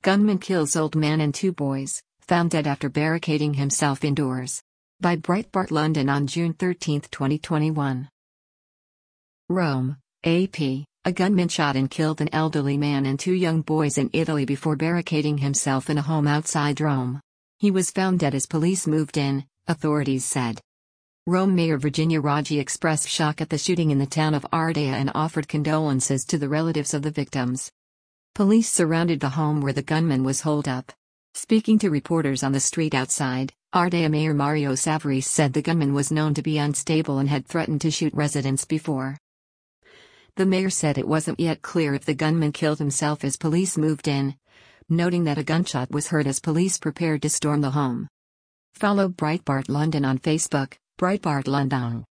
Gunman kills old man and two boys, found dead after barricading himself indoors. By Breitbart London on June 13, 2021. Rome, AP. A gunman shot and killed an elderly man and two young boys in Italy before barricading himself in a home outside Rome. He was found dead as police moved in, authorities said. Rome Mayor Virginia Raggi expressed shock at the shooting in the town of Ardea and offered condolences to the relatives of the victims. Police surrounded the home where the gunman was holed up. Speaking to reporters on the street outside, Ardea Mayor Mario Savarese said the gunman was known to be unstable and had threatened to shoot residents before. The mayor said it wasn't yet clear if the gunman killed himself as police moved in, noting that a gunshot was heard as police prepared to storm the home. Follow Breitbart London on Facebook, Breitbart London.